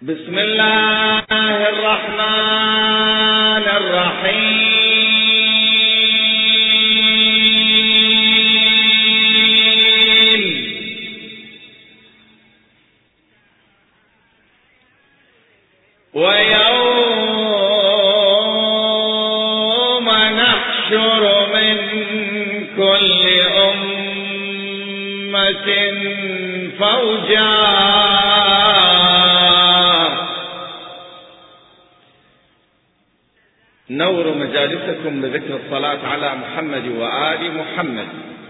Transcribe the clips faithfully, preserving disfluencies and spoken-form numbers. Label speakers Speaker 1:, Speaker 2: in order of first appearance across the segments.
Speaker 1: بسم الله الرحمن الرحيم. ويوم نحشر من كل أمة فوجا نور مجالسكم بذكر الصلاة على محمد وآل محمد.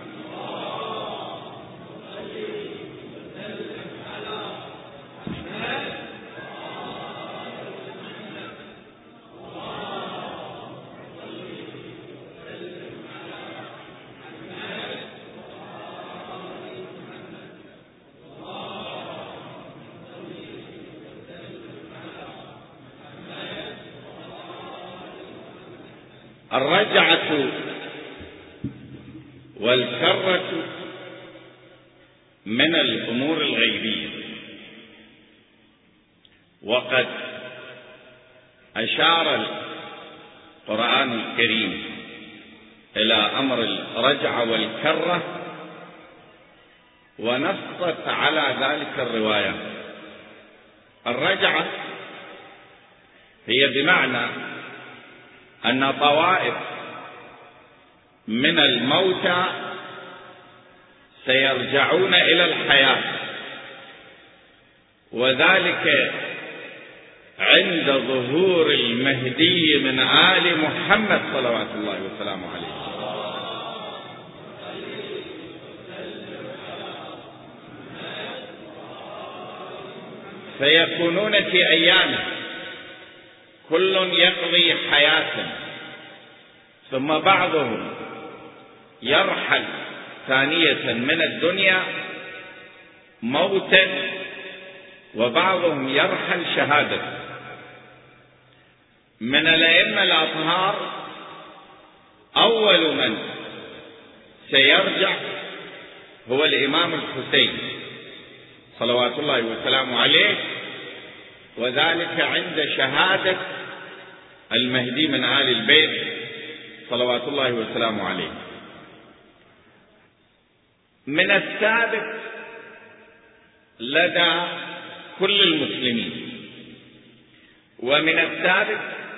Speaker 1: الرجعة والكرة من الأمور الغيبية، وقد أشار القرآن الكريم إلى أمر الرجعة والكرة ونصت على ذلك الرواية. الرجعة هي بمعنى أن طوائف من الموتى سيرجعون إلى الحياة، وذلك عند ظهور المهدي من آل محمد صلوات الله وسلامه عليه. فيكونون في أيامه كل يقضي حياة، ثم بعضهم يرحل ثانية من الدنيا موتا، وبعضهم يرحل شهادة. من الأئمة الأطهار أول من سيرجع هو الإمام الحسين صلوات الله وسلامه عليه، وذلك عند شهادة المهدي من آل البيت صلوات الله وسلامه عليه. من الثابت لدى كل المسلمين، ومن الثابت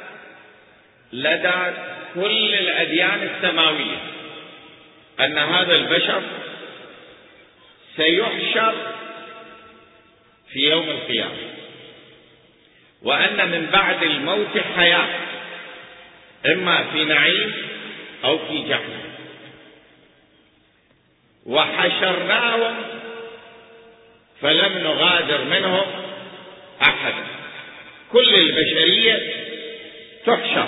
Speaker 1: لدى كل الأديان السماوية، أن هذا البشر سيحشر في يوم القيامة، وأن من بعد الموت حياة، إما في نعيم أو في جحيم. وحشرناهم فلم نغادر منهم أحد، كل البشرية تحشر.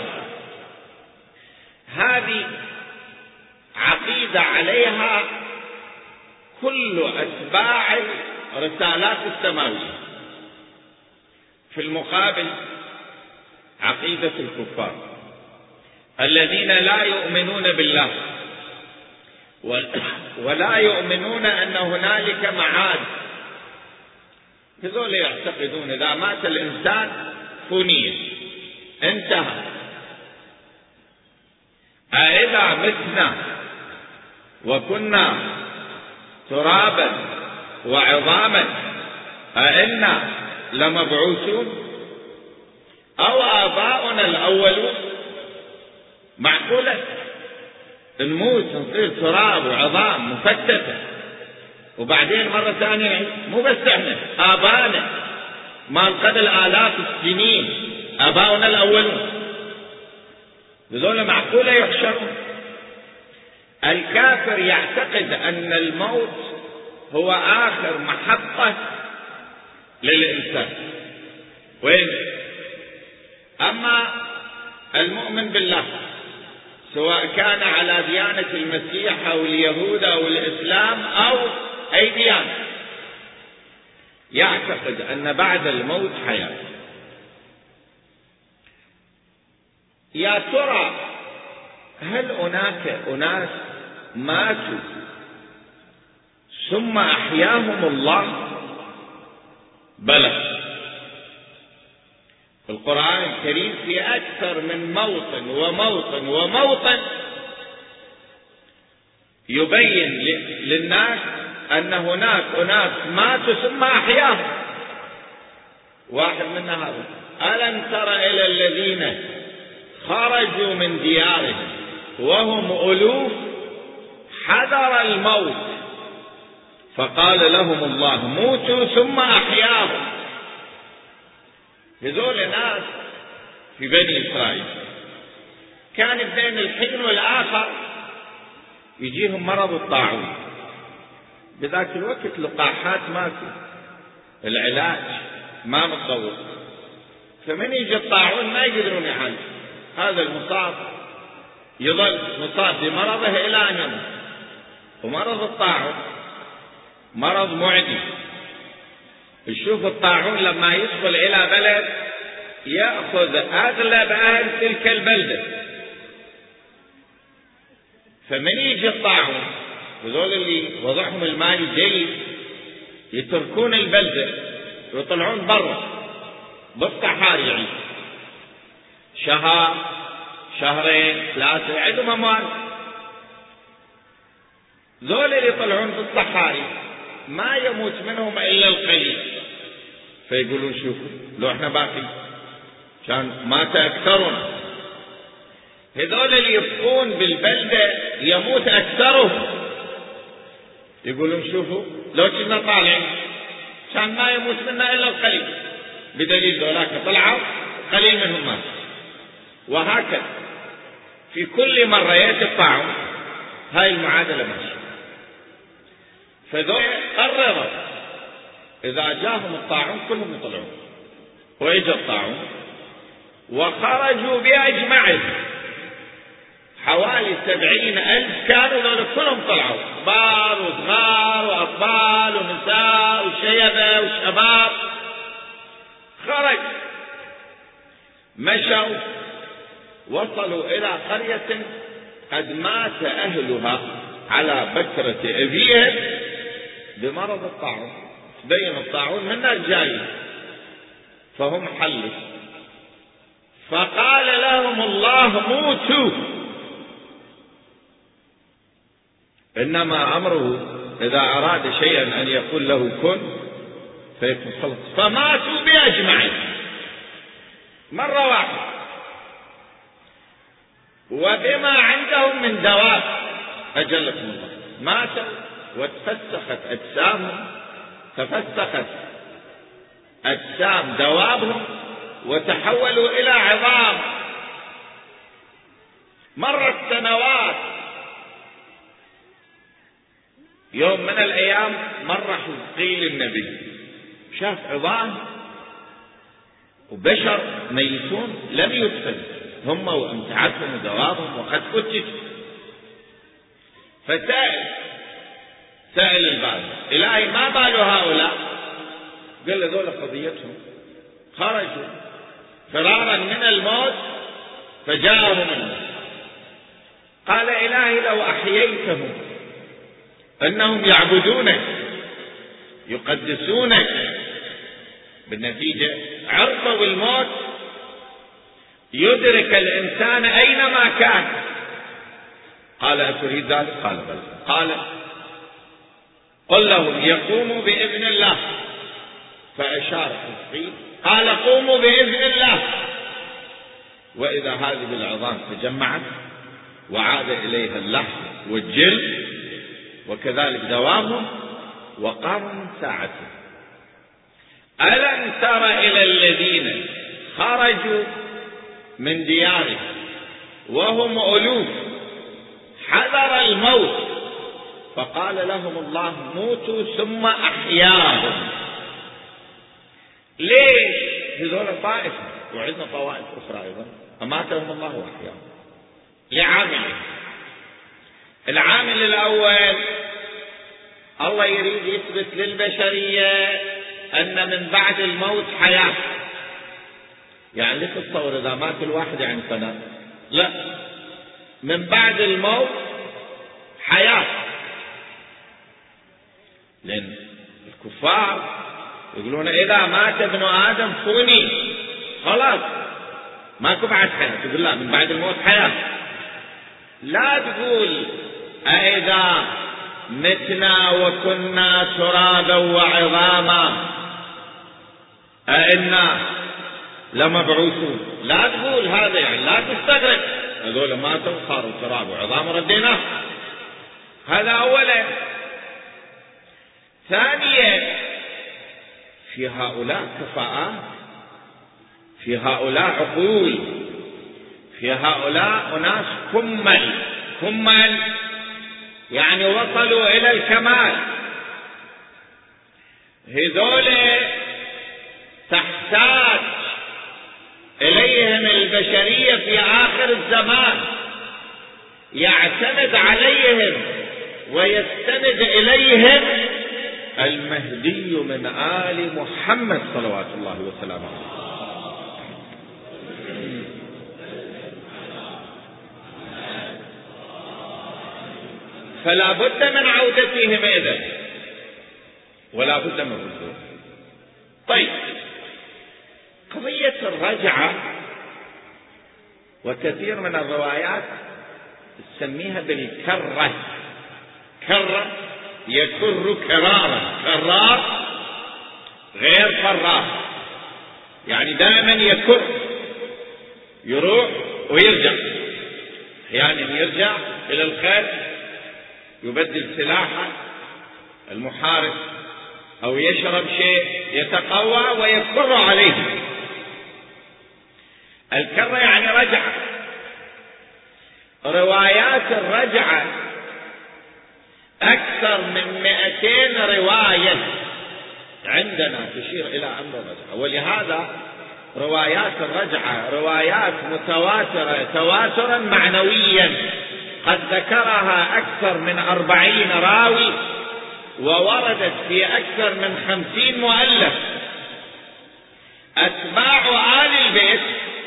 Speaker 1: هذه عقيدة عليها كل أتباع الرسالات السماوية. في المقابل عقيدة الكفار الذين لا يؤمنون بالله ولا يؤمنون أن هنالك معاد. هذول يعتقدون إذا مات الإنسان فني انتهى، أإذا متنا وكنا ترابا وعظاما أإنا لمبعوثون أو آباؤنا الأولون. معقولة نموت نصير تراب وعظام مفتتة وبعدين مرة ثانية؟ مو بس احنا، آبانا مال قبل آلاف السنين، آباؤنا الأولون. بذول معقولة يحشرون؟ الكافر يعتقد أن الموت هو آخر محطة للإنسان. وين؟ أما المؤمن بالله سواء كان على ديانة المسيح أو اليهود أو الإسلام أو أي ديانة، يعتقد أن بعد الموت حياة. يا ترى هل هناك أناس ماتوا ثم أحياهم الله؟ بلى، القرآن الكريم في أكثر من موطن وموطن وموطن يبين للناس أن هناك أناس ماتوا ثم أحياهم. واحد من هذا: ألم تر إلى الذين خرجوا من ديارهم وهم ألوف حذر الموت فقال لهم الله موتوا ثم أحياهم. هذول ناس في بني إسرائيل كان بين الحين والآخر يجيهم مرض الطاعون. بذاك الوقت لقاحات ما في، العلاج ما متطور، فمن يجي الطاعون ما يقدرون يعالج. هذا المصاب يظل مصاب بمرضه إلى أن يموت. ومرض الطاعون مرض معدي. يشوف الطاعون لما يدخل إلى بلد يأخذ أغلب أهل تلك البلدة، فمن يجي الطاعون وذول اللي وضعهم الماء جيد يتركون البلدة ويطلعون برا بالصحاري يعيش شهر شهرين ثلاثة، عندهم أموال. ذول اللي يطلعون بالصحاري ما يموت منهم إلا القليل، فيقولون شوفوا لو احنا باقي كان مات أكثرنا. هذول اللي يبقون بالبلدة يموت أكثرهم، يقولون شوفوا لو كنا طالعين كان ما يموت منا إلا القليل، بدليل ذولاك طلعوا قليل منهم مات. وهكذا في كل مرة يأتي الطاعون هاي المعادلة ماشية. فذول قرروا إذا جاءهم الطاعون كلهم يطلعون، وإجا الطاعون وخرجوا بأجمعهم حوالي سبعين ألف، كانوا ذول كلهم طلعوا، كبار وصغار وأطفال ونساء وشيبة وشباب. خرج مشوا وصلوا إلى قرية قد مات أهلها على بكرة أبيهم بمرض الطاعون. بين الطاعون من الجاي فهم حلوا، فقال لهم الله موتوا. إنما أمره إذا أراد شيئا أن يقول له كن فيكون خلص. فماتوا بأجمعين مرة واحدة، وبما عندهم من دواب أجلكم الله ماتوا وتفسخت أجسامهم، تفسخت أجسام دوابهم وتحولوا إلى عظام. مرت سنوات. يوم من الأيام مر حزقيل النبي شاف عظام وبشر ميتون لم يدفن هم وأمتعتهم ودوابهم وقد فتت. فسأل سائل البال: إلهي ما بال هؤلاء؟ قال له ذولا قضيتهم خرجوا فرارا من الموت فجاءهم الموت. قال: إلهي لو أحييتهم أنهم يعبدونك يقدسونك، بالنتيجة عرفوا الموت يدرك الإنسان أينما كان. قال: أتريد ذلك؟ قال: بل. قال: قل لهم يقوموا بإذن الله. فأشار حزقيل قال: قوموا بإذن الله. وإذا هذه العظام تجمعت وعاد إليها اللحم والجلد وكذلك دوامهم وقاموا من ساعته. ألم تر إلى الذين خرجوا من ديارهم وهم ألوف حذر الموت فقال لهم الله موتوا ثم أحياهم. ليش؟ هذول طائفة وعندنا طوائف أخرى أيضا أماتهم الله وأحياهم لعامل. العامل الأول الله يريد يثبت للبشرية أن من بعد الموت حياة. يعني لا تتصور إذا مات الواحد يعني فناء، لا، من بعد الموت حياة. لأن الكفار يقولون إذا مات ابن آدم فني، خلاص ماكو بعد حياة. تقول لا، من بعد الموت حياة. لا تقول أإذا متنا وكنا ترابا وعظاما أإنا لمبعوثون. لا تقول هذا، يعني لا تستغرب هذول ماتوا صاروا تراب وعظام رديناه. هذا أولا. ثانيا، في هؤلاء كفاءات، في هؤلاء عقول، في هؤلاء أناس كمل كمل يعني وصلوا إلى الكمال. هذول تحتاج إليهم البشرية في آخر الزمان، يعتمد عليهم ويستند إليهم المهدي من آل محمد صلوات الله وسلامه عليه. فلا بد من عودتهم إذن، ولا بد من رجوع. طيب، قضية الرجعة وكثير من الروايات تسميها بالكرة. كرة يكر كرارا، كرار غير فرار، يعني دائما يكر، يروح ويرجع. أحيانا يرجع إلى الخير، يبدل سلاحه المحارب، أو يشرب شيء يتقوى ويكر عليه. الكرة يعني رجعة. روايات الرجعة أكثر من مئتين رواية عندنا تشير إلى أمر الرجعة، ولهذا روايات الرجعة روايات متواترة تواترا معنويا، قد ذكرها أكثر من أربعين راوي، ووردت في أكثر من خمسين مؤلف. أتباع آل البيت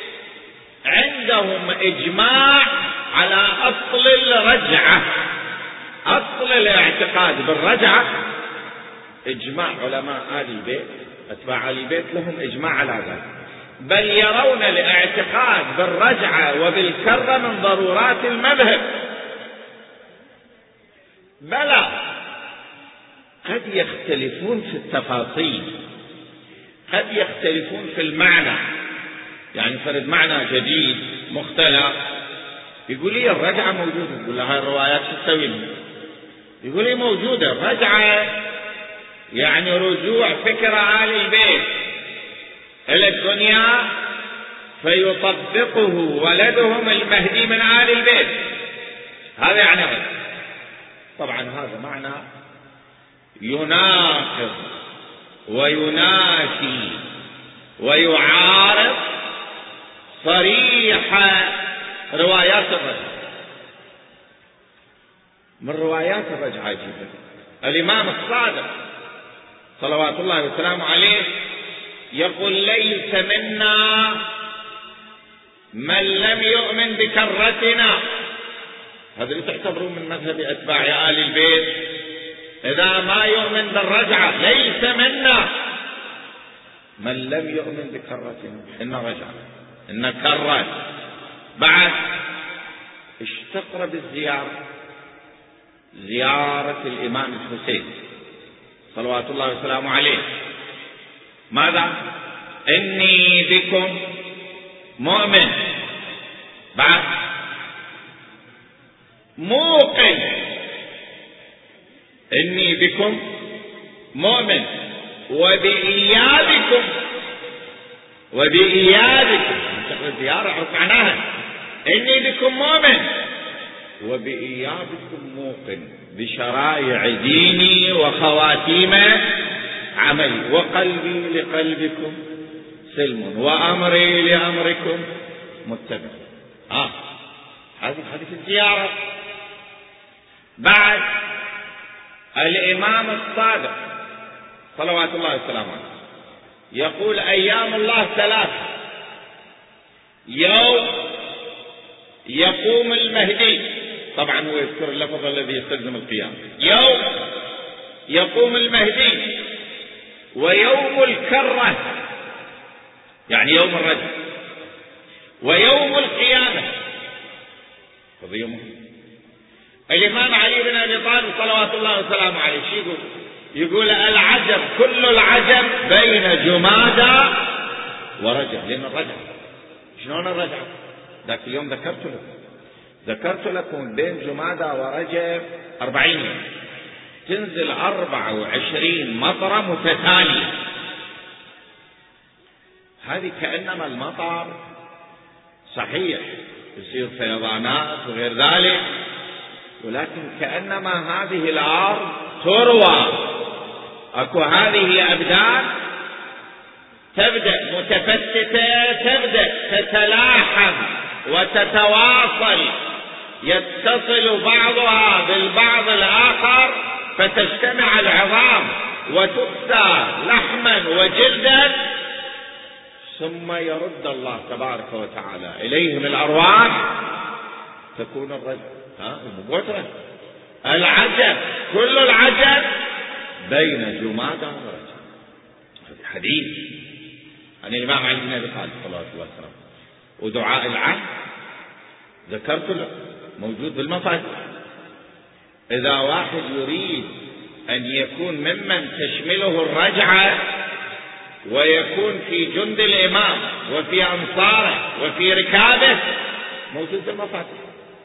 Speaker 1: عندهم إجماع على أصل الرجعة، أصل الاعتقاد بالرجعة. إجماع علماء آل البيت، أتباع آل البيت لهم إجماع على ذلك، بل يرون الاعتقاد بالرجعة وبالكرة من ضرورات المذهب. بلى قد يختلفون في التفاصيل، قد يختلفون في المعنى، يعني فرد معنى جديد مختلف. يقول لي الرجعة موجودة، يقول لها الروايات شو تسوي لي؟ يقول لي موجودة الرجعة، يعني رجوع فكر آل البيت إلى الدنيا فيطبقه ولدهم المهدي من آل البيت، هذا يعني رجع. طبعا هذا معنى يناقض وينافي ويعارض صريح روايات الرجعة. من روايات الرجعة جدا الإمام الصادق صلوات الله وسلامه عليه يقول: ليس منا من لم يؤمن بكرتنا. هذا اللي تعتبروا من مذهب أتباع آل البيت، إذا ما يؤمن بالرجعة ليس منا من لم يؤمن بكرتنا. إن رجعة، إن كرة. بعد اشتقر بالزيارة، زيارة الإمام الحسين صلوات الله وسلامه عليه. ماذا؟ إني بكم مؤمن. بعد موقن، إني بكم مؤمن وبإيابكم، وبإيابكم الزيارة عرف معناها. إني بكم مؤمن وبإيابكم موقن بشرائع ديني وخواتيم عملي، وقلبي لقلبكم سلم وأمري لأمركم متبع. آه هذه هذه الزيارة. بعد الإمام الصادق صلوات الله وسلامه عليه يقول: أيام الله ثلاثة: يوم يقوم المهدي، طبعا هو يذكر اللفظ الذي يستلزم القيام، يوم يقوم المهدي، ويوم الكرة، يعني يوم الرجع. ويوم القيامة قضية مهمة. الإمام علي بن أبي طالب صلوات الله وسلامه عليه شو يقول؟ يقول العجب كل العجب بين جمادى ورجب. لأن الرجع شلون الرجع؟ ذاك اليوم ذكرت لكم ذكرت لكم بين جمادى ورجب أربعين يوم تنزل أربعة وعشرين مطرة متتالية. هذه كأنما المطر صحيح يصير فيضانات وغير ذلك، ولكن كأنما هذه الأرض تروى، أكو هذه أبدان تبدأ متفتتة، تبدأ تتلاحم وتتواصل، يتصل بعضها بالبعض الآخر فتجتمع العظام وتكسى لحما وجلدا، ثم يرد الله تبارك وتعالى إليهم الأرواح تكون الرجل. ها المبوترة العجب كل العجب بين جمادى ورجب. هذا حديث عن الإمام علي بن أبي طالب صلى الله عليه وسلم. ودعاء العهد ذكرت له موجود بالمصادر. إذا واحد يريد أن يكون ممن تشمله الرجعة ويكون في جند الإمام وفي أنصاره وفي ركابه موجود بالمصادر.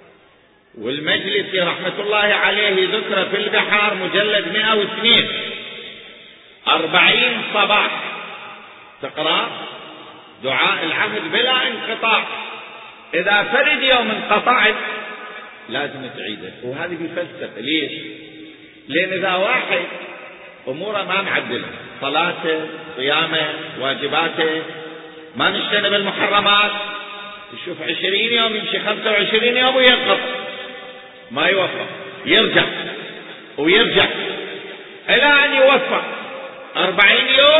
Speaker 1: والمجلس رحمة الله عليه ذكر في البحار مجلد مئة واثنين أربعين صباح تقرأ دعاء العهد بلا انقطاع. إذا فرد يوم انقطعت لازم تعيده. وهذه بفلسفة. ليش؟ لأن إذا واحد أموره ما معدلة، صلاته صيامه واجباته، ما نجتنب المحرمات، يشوف عشرين يوم يمشي خمسة وعشرين يوم وينقطع ما يوفق، يرجع ويرجع إلى أن يوفق أربعين يوم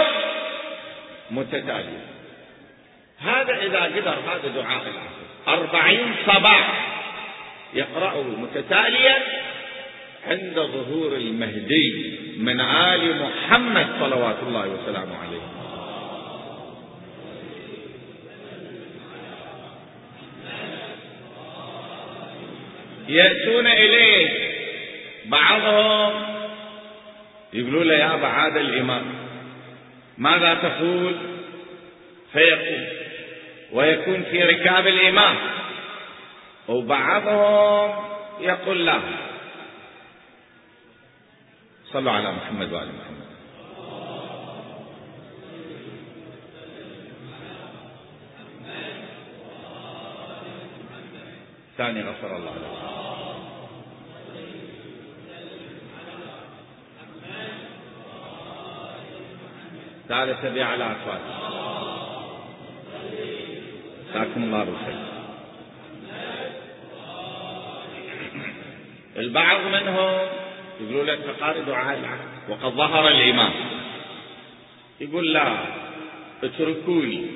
Speaker 1: متتالية. هذا إذا قدر هذا دعاء العهد أربعين صباح يقرأه متتاليا عند ظهور المهدي من آل محمد صلوات الله وسلامه عليه. يأتون إليه بعضهم يقولوا له يا أبا هذا الإمام ماذا تقول؟ فيقول ويكون في ركاب الإمام. وبعضهم يقول لا. صلوا على محمد وآل محمد. ثاني غفر الله له. ثالث بي على أصوات. جزاكم الله بالخير. البعض منهم يقولوا لك فقار دعاء العهد وقد ظهر الإمام، يقول لا اتركوني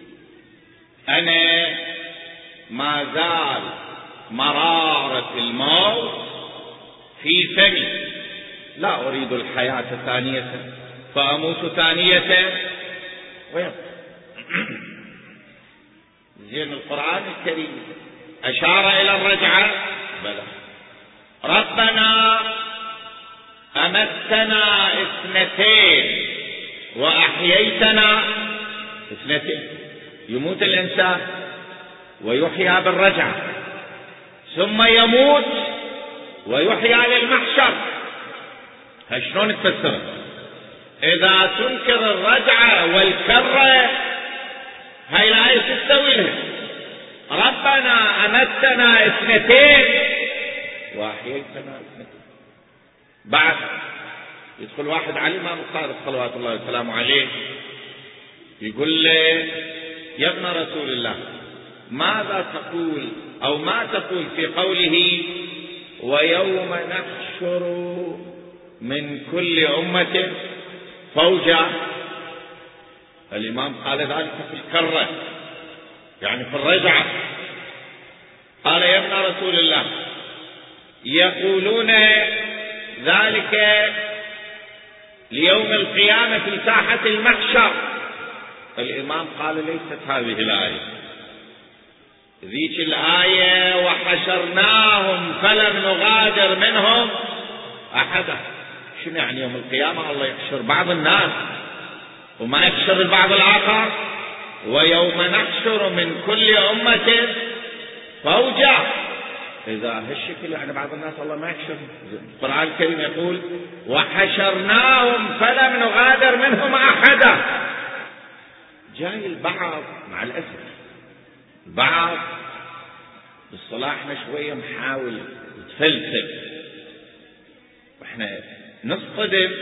Speaker 1: أنا ما زال مرارة الموت في فمي، لا أريد الحياة ثانية فأموت ثانية ويبقى. زين القرآن الكريم أشار إلى الرجعة بلى. ربنا أمتنا اثنتين وأحييتنا اثنتين. يموت الإنسان ويحيى بالرجعة، ثم يموت ويحيى للمحشر. شلون تفسر؟ إذا تنكر الرجعة والكرة هاي الآية تستوي لها. ربنا أمتنا اثنتين وأحييتنا اثنتين. بعد يدخل واحد على الإمام الصادق صلوات الله وسلامه عليه يقول له يا ابن رسول الله ماذا تقول أو ما تقول في قوله ويوم نحشر من كل أمة فوجا؟ الإمام قال ذلك في الكرة يعني في الرجعة. قال يا ابن رسول الله يقولون ذلك ليوم القيامة في ساحة المحشر، الإمام قال ليست هذه الآية، ذيك الآية وحشرناهم فلم نغادر منهم أحدا. شنو يعني يوم القيامة الله يحشر بعض الناس وما يحشر البعض الآخر؟ ويوم نحشر من كل أمة فوجا. إذا هالشكل يعني بعض الناس الله ما يحشر. القرآن الكريم يقول وحشرناهم فلم نغادر منهم أحدا. جاي البعض مع الأسف، البعض باصطلاحنا شوية محاول يتفلسف، واحنا نصطدم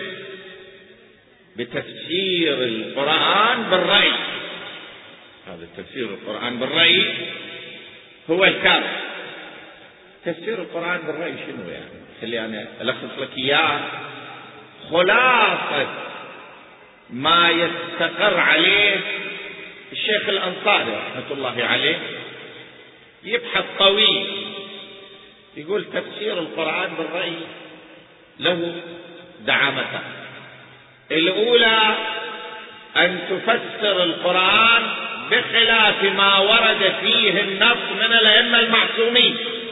Speaker 1: بتفسير القرآن بالرأي. هذا تفسير القرآن بالرأي هو الكافر. تفسير القرآن بالرأي شنو يعني؟ خلي أنا ألخص لك إياه. خلاصة ما يستقر عليه الشيخ الأنصاري رحمة الله عليه، يبحث طويل، يقول تفسير القرآن بالرأي له دعامتان. الأولى أن تفسر القرآن بخلاف ما ورد فيه النص من الأئمة المعصومين.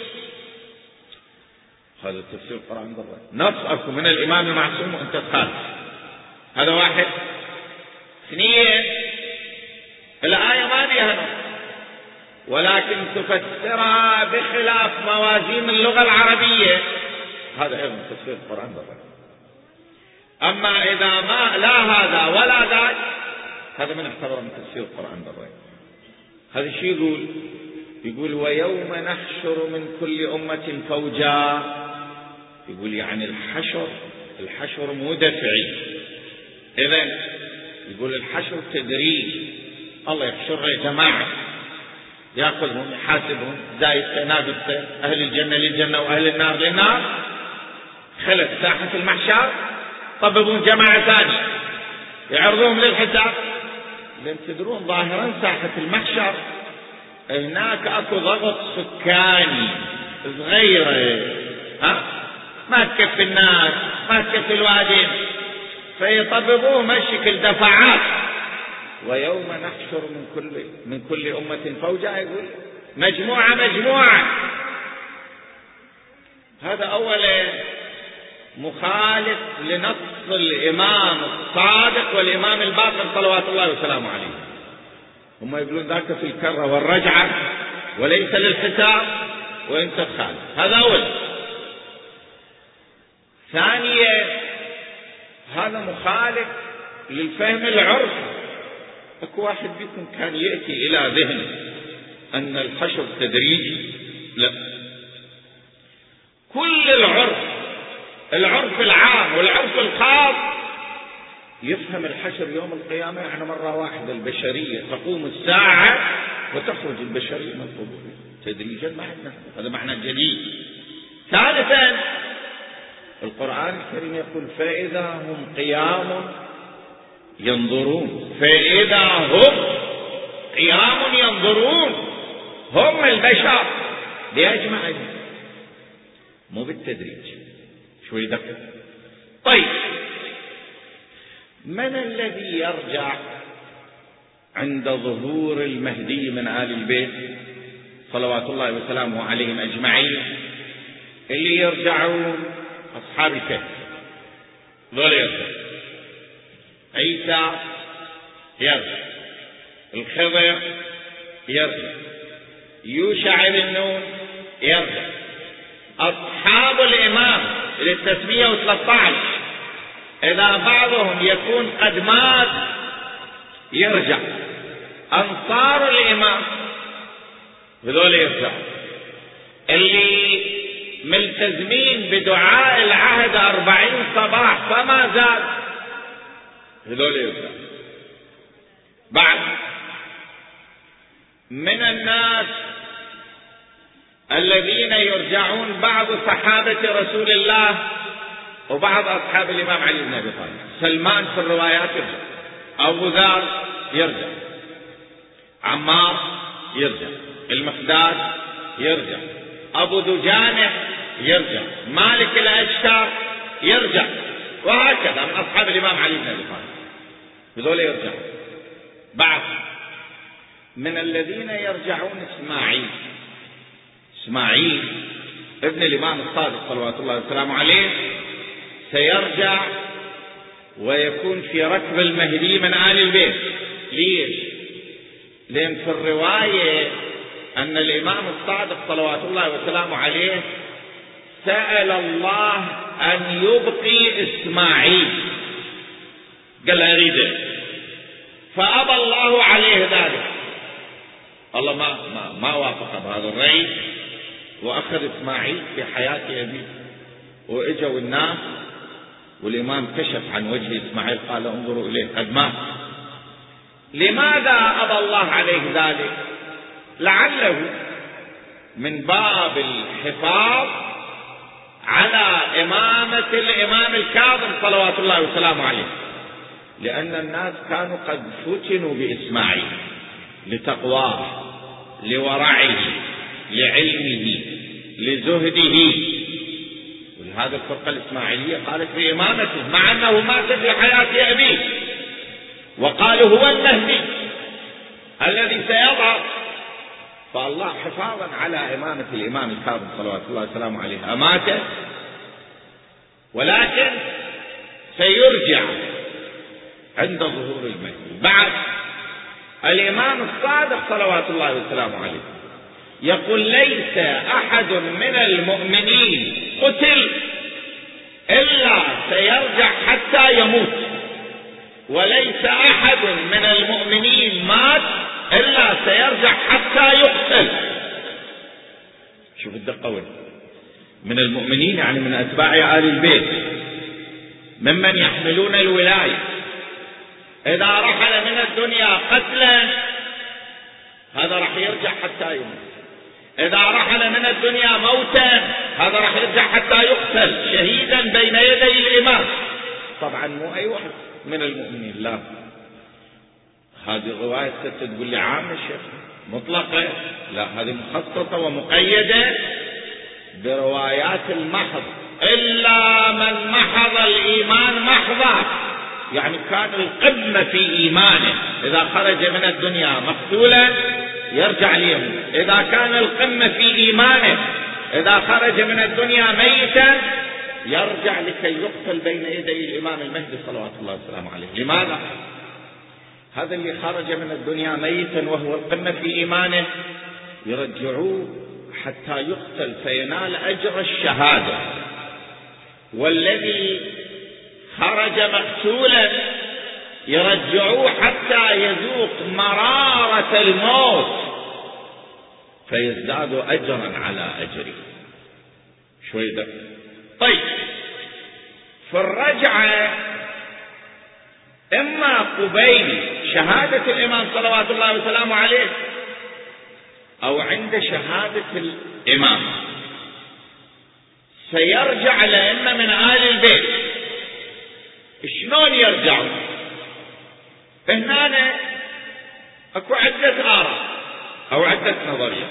Speaker 1: هذا تفسير القرآن بالرأي، نص أكو من الإمام المعصوم وأنت تخالف. هذا واحد. اثنين، الآية ما بها نص ولكن تفسرها بخلاف موازين اللغة العربية، هذا أيضا تفسير القرآن بالرأي. أما إذا ما لا هذا ولا ذاك، هذا من اعتبر من تفسير القرآن بالرأي. هذا الشيء يقول يقول ويوم نحشر من كل أمة فوجا. يقول يعني الحشر الحشر مو دفعي. إذن يقول الحشر تدريجي، الله يحشر يا جماعة، يأخذهم يحاسبهم زايدة ناقصة، أهل الجنة للجنة وأهل النار للنار. خلت ساحة المحشر طببون جماعة ثانية يعرضوهم للحساب. لأن تدرون ظاهرا ساحة المحشر هناك أكو ضغط سكاني صغيرة، ها ما تكفي الناس، ما تكفي الوادين، فيطببوهم هالشكل دفعات. ويوم نحشر من كل من كل أمة فوجا، يقول مجموعة مجموعة. هذا أولا مخالف لنص الإمام الصادق والإمام الباقر صلوات الله وسلامه عليه. هم يقولون ذاك في الكرة والرجعة وليس للحساب وانت تخالف. هذا أول. ثانيا، هذا مخالف للفهم العرفي. اكو واحد بكم كان يأتي إلى ذهنه أن الحشر تدريجي؟ لا، كل العرف، العرف العام والعرف الخاص، يفهم الحشر يوم القيامة يعني مرة واحدة البشرية تقوم الساعة وتخرج البشرية من قبورها تدريجا. ما عندنا هذا معنى جديد. ثالثا، القرآن الكريم يقول فإذا هم قيام ينظرون. فإذا هم قيام ينظرون، هم البشر بأجمعين، مو بالتدريج. شوي دقيق. طيب، من الذي يرجع عند ظهور المهدي من آل البيت صلوات الله وسلامه عليهم أجمعين؟ اللي يرجعون أصحاب الكهف، ذول يرجع. عيسى يرجع، الخضر يرجع، يوشع بن نون يرجع. أصحاب الإمام للتسمية وثلاثة عشر إذا بعضهم يكون قد مات يرجع. أنصار الإمام هذول يرجع. اللي ملتزمين بدعاء العهد أربعين صباح فما زال هذول يرجع. بعد من الناس الذين يرجعون بعض صحابة رسول الله وبعض أصحاب الإمام علي بن أبي طالب. سلمان في الروايات يرجع، أبو ذر يرجع، عمار يرجع، المقداد يرجع، أبو دجانة يرجع، مالك الأشتر يرجع، وهكذا من أصحاب الإمام علي بن أبي طالب. هذول يرجع. بعض من الذين يرجعون إسماعيل إسماعيل ابن الإمام الصادق صلوات الله وسلامه عليه سيرجع ويكون في ركب المهدي من آل البيت. ليش؟ لأن في الرواية أن الإمام الصادق صلوات الله وسلامه عليه سأل الله أن يبقي إسماعيل، قال أريده، فأبى الله عليه ذلك. الله ما ما, ما وافق بهذا الرأي وأخذ إسماعيل في حياة أبيه. وإجوا الناس والإمام كشف عن وجه إسماعيل قال انظروا إليه قد مات. لماذا أبى الله عليه ذلك؟ لعله من باب الحفاظ على إمامة الإمام الكاظم صلوات الله وسلامه عليه، لأن الناس كانوا قد فتنوا بإسماعيل لتقواه، لورعه، لعلمه، لزهده. ولهذا الفرقة الإسماعيلية قالت بإمامته مع أنه مات في حياة أبيه، وقالوا هو المهدي الذي سيظهر. فالله حفاظا على إمامة الإمام الكاظم صلوات الله وسلامه عليه أماته، ولكن سيرجع عند ظهور المهدي. بعد الإمام الصادق صلوات الله وسلامه عليه يقول ليس أحد من المؤمنين قتل إلا سيرجع حتى يموت، وليس أحد من المؤمنين مات إلا سيرجع حتى يقتل. شوف الدقة وين. من المؤمنين يعني من أتباع آل البيت ممن يحملون الولاية. إذا رحل من الدنيا قتلا هذا راح يرجع حتى يموت، إذا رحل من الدنيا موتا هذا راح يرجع حتى يقتل شهيدا بين يدي الإمام. طبعا مو أي واحد من المؤمنين، لا، هذه الرواية تقول لي عام الشيخ مطلقة، لا، هذه مخصصة ومقيدة بروايات المحض. إلا من محض الإيمان محضا، يعني كان القمة في إيمانه، إذا خرج من الدنيا مقتولا يرجع ليموت، إذا كان القمة في إيمانه إذا خرج من الدنيا ميتا يرجع لكي يقتل بين يدي الإمام المهدي صلوات الله وسلامه عليه. لماذا؟ هذا اللي خرج من الدنيا ميتا وهو القمة في إيمانه يرجعوه حتى يقتل فينال أجر الشهادة، والذي خرج مقتولا يرجعوه حتى يذوق مرارة الموت فيزداد أجرا على أجره. شوي ده. طيب، في الرجعة إما قبيل شهادة الإمام صلوات الله وسلامه عليه أو عند شهادة الإمام سيرجع لأئمة من آل البيت. شلون يرجعون؟ هنا اكو عدة آراء أو عدة نظرية.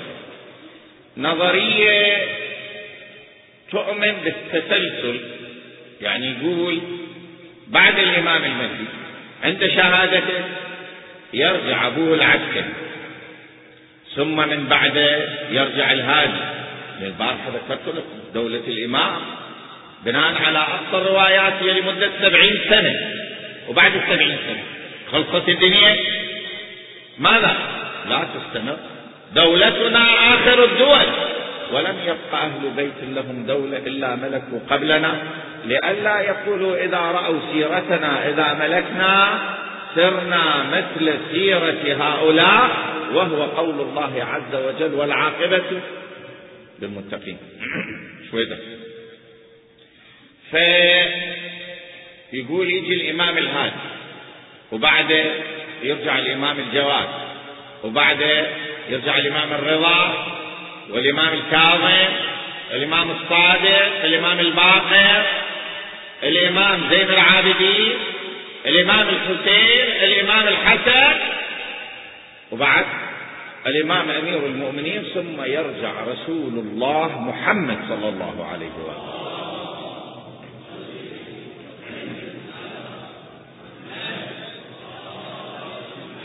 Speaker 1: نظرية تؤمن بالتسلسل، يعني يقول بعد الإمام المهدي عند شهادته يرجع أبوه العسكري، ثم من بعده يرجع الهادي. البارحة ذكرت لكم دولة الإمام بناء على أقصى الروايات هي لمدة سبعين سنة، وبعد السبعين سنة خلصت الدنيا. ماذا؟ لا تستمر دولتنا آخر الدول، ولم يبقى أهل بيت لهم دولة إلا ملكوا قبلنا، لئلا يقولوا إذا رأوا سيرتنا إذا ملكنا سرنا مثل سيرة هؤلاء، وهو قول الله عز وجل والعاقبة للمتقين. شوي ده. فيقول يجي الإمام الهادي، وبعده يرجع الإمام الجواد، وبعده يرجع الإمام الرضا، والإمام الكاظم، الإمام الصادق، الإمام الباقر، الإمام زين العابدين، الإمام الحسين، الإمام الحسن، وبعد الإمام أمير المؤمنين، ثم يرجع رسول الله محمد صلى الله عليه وسلم.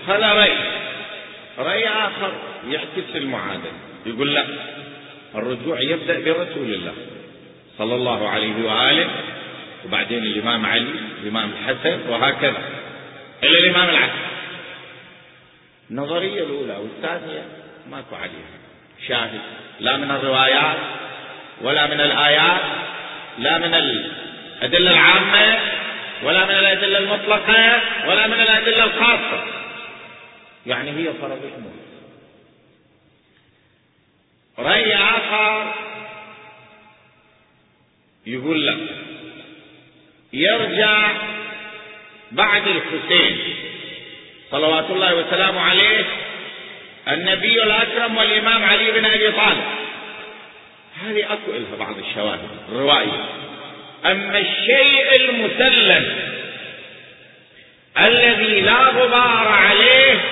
Speaker 1: دخل رأي رأي آخر يعكس المعادلة، يقول لا، الرجوع يبدأ برسول الله صلى الله عليه وآله، وبعدين الإمام علي، الإمام الحسن، وهكذا إلى الإمام العسكري. النظرية الأولى والثانية ماكو عليها شاهد، لا من الروايات ولا من الآيات، لا من الأدلة العامة ولا من الأدلة المطلقة ولا من الأدلة الخاصة، يعني هي فرض أمور. رأي آخر يقول لا، يرجع بعد الحسين صلوات الله وسلامه عليه النبي الأكرم والإمام علي بن أبي طالب. هذه أكو إلها بعض الشواهد الروائية. أما الشيء المسلم الذي لا غبار عليه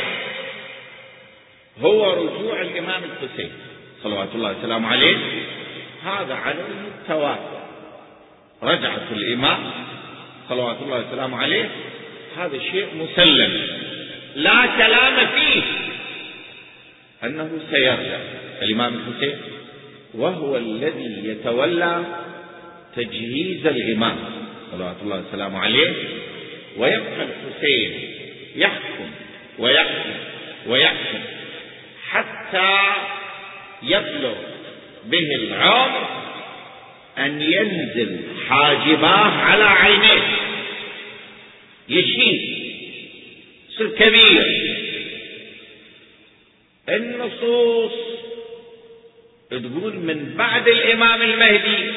Speaker 1: هو رجوع الإمام الحسين صلوات الله وسلامه عليه، هذا عليه التواتر. رجعة الإمام صلوات الله وسلامه عليه هذا شيء مسلم لا كلام فيه أنه سيرجع الإمام الحسين، وهو الذي يتولى تجهيز الإمام صلوات الله وسلامه عليه، ويبقى الحسين يحكم ويحكم ويحكم حتى يبلغ به العمر أن ينزل حاجباه على عينيه، يشيب، يصير كبير. النصوص تقول من بعد الإمام المهدي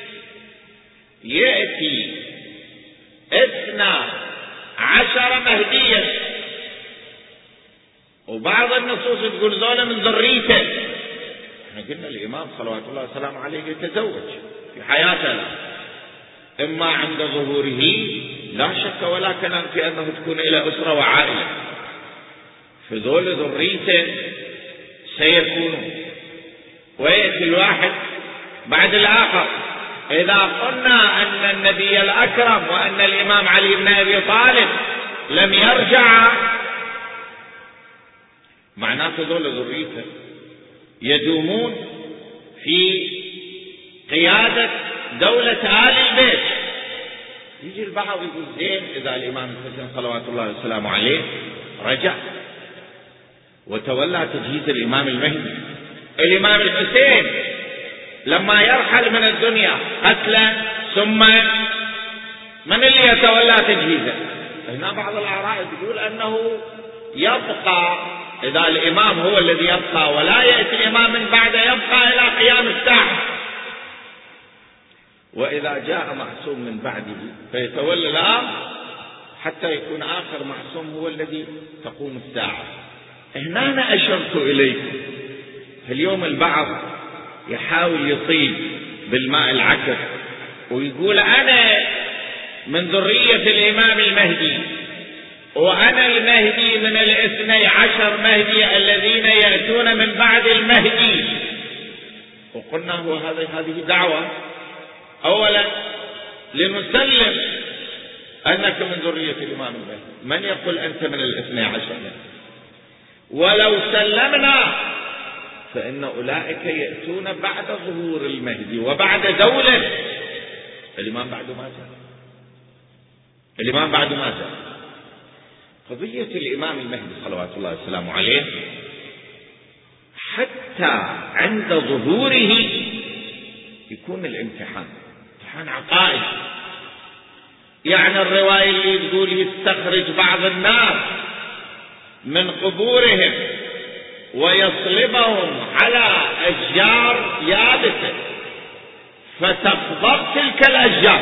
Speaker 1: يأتي اثنا عشر مهديا، وبعض النصوص تقول ذولا من ذريته. احنا قلنا الإمام صلوات الله وسلامه عليه يتزوج في حياته، إما عند ظهوره لا شك ولا كلام في أنه تكون إلى أسرة وعائلة، فذول ذريته سيكونون، ويأتي الواحد بعد الآخر. إذا قلنا أن النبي الأكرم وأن الإمام علي بن أبي طالب لم يرجع، معناته ذول ذريته يدومون في قيادة دولة آل البيت. يجي البعض يقول زين إذا الإمام الحسين صلوات الله وسلامه عليه رجع وتولى تجهيز الإمام المهدي، الإمام الحسين لما يرحل من الدنيا قتلا ثم من اللي يتولى تجهيزه؟ هنا بعض الآراء تقول أنه يبقى، إذا الإمام هو الذي يبقى ولا يأتي إمام من بعده يبقى إلى قيام الساعة، وإذا جاء معصوم من بعده فيتولى الأمر حتى يكون آخر معصوم هو الذي تقوم الساعة. هنا أنا أشرت إليكم اليوم البعض يحاول يصيب بالماء العكر ويقول أنا من ذرية الإمام المهدي، وأنا المهدي من الاثني عشر مهدي الذين يأتون من بعد المهدي. وقلنا هو هذه دعوة، أولا لنسلم أنك من ذرية الإمام المهدي، من يقول أنت من الاثني عشر؟ ولو سلمنا فإن أولئك يأتون بعد ظهور المهدي وبعد دولة الإمام بعد ما جاء، الإمام بعد ما جاء. قضية الإمام المهدي صلوات الله وسلامه عليه حتى عند ظهوره يكون الامتحان امتحان عقائد. يعني الرواية اللي تقول يستخرج بعض الناس من قبورهم ويصلبهم على أشجار يابسة فتخضر تلك الأشجار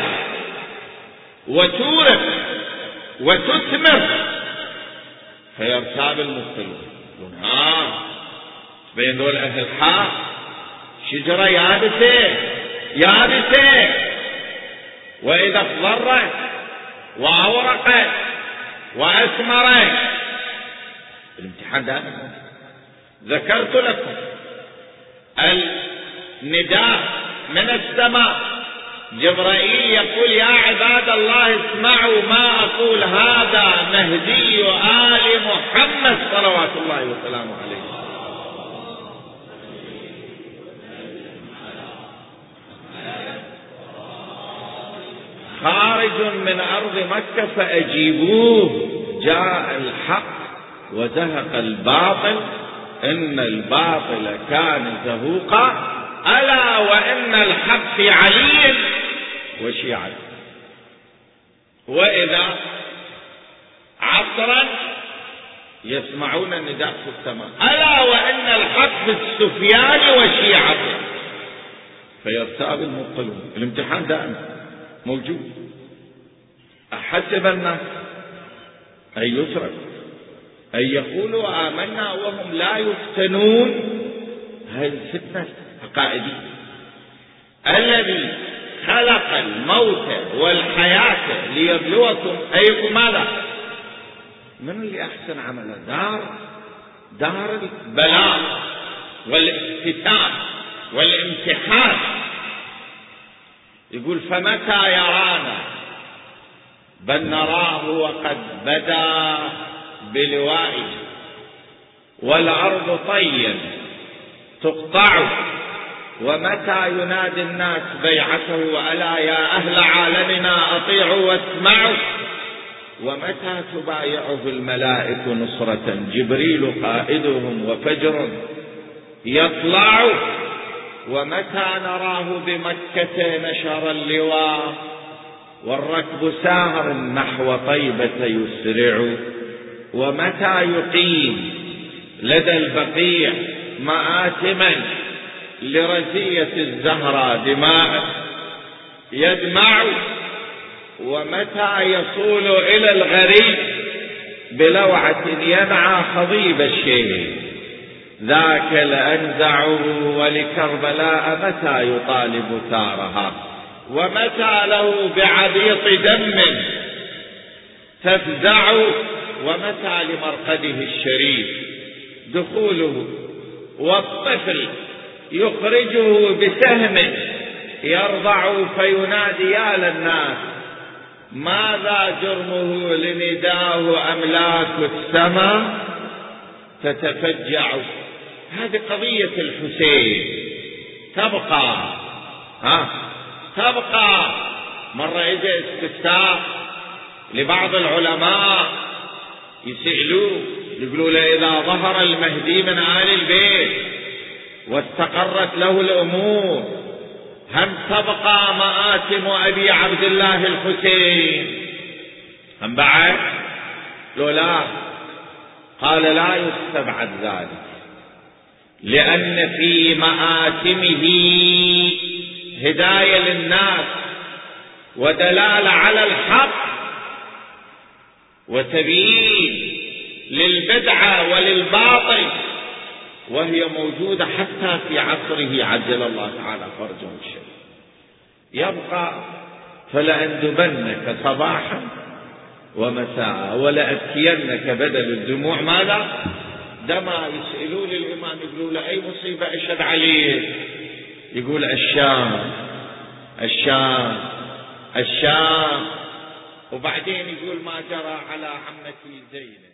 Speaker 1: وتورث وتثمر، فيرتاب المبطلون يقولون ها بين دول أهل الحق شجرة يابسة يابسة، وإذا اخضرت وأورقت وأثمرت الامتحان دائما. ذكرت لكم النداء من السماء جبرائيل يقول يا عباد الله اسمعوا ما أقول، هذا مهدي آل محمد صلوات الله وسلامه عليه. خارج من أرض مكة فأجيبوه، جاء الحق وزهق الباطل، إن الباطل كان زهوقا، ألا وإن الحق في علي وشيعته. وإذا عصرا يسمعون النداء في السماء، ألا وإن الحق في السفيان وشيعته، فيرتاب المبطلون. الامتحان دائما موجود. أحسب الناس أن يترك أن يقولوا آمنا وهم لا يفتنون؟ هذه الفتنة عقائدية. الذي خلق الموت والحياة ليبلوكم أيكم ماذا؟ من اللي أحسن عملا؟ دار دار البلاء والافتتان والامتحان. يقول فمتى يرانا بل نراه وقد بدا بلوائه، والأرض طيا تقطع، ومتى ينادي الناس بيعته، ألا يا أهل عالمنا أطيعوا واسمعوا، ومتى تبايعه الملائكة نصرة، جبريل قائدهم وفجر يطلع، ومتى نراه بمكة نشر اللواء، والركب سار نحو طيبة يسرع، ومتى يقيم لدى البقيع مآتما لرزية الزهرة دماء يدمع، ومتى يصول إلى الغريب بلوعة ينعى خضيب الشيء، ذاك الأنزع، ولكربلاء متى يطالب ثارها، ومتى له بعبيط دم تفزع، ومتى لمرقده الشريف دخوله، والطفل يخرجه بسهم يرضع فينادي يا للناس ماذا جرمه لنداه أملاك السماء تتفجع. هذه قضية الحسين تبقى ها تبقى. مرة إجا استفتاء لبعض العلماء يسألوه يقولوا له إذا ظهر المهدي من آل البيت واستقرت له الأمور هم تبقى مآتم أبي عبد الله الحسين هم بعد؟ لو لا، قال لا يستبعد ذلك، لأن في مآتمه هداية للناس ودلالة على الحق وتبيين للبدعة وللباطل، وهي موجودة حتى في عصره عجل الله تعالى فرجه الشريف. يبقى فلأندبنك صباحا ومساء ولأبكينك بدل الدموع ماذا؟ دما. يسألون الإمام يقولوا له أي مصيبة أشهد عليه؟ يقول الشام الشام الشام، وبعدين يقول ما جرى على عمتي زينب.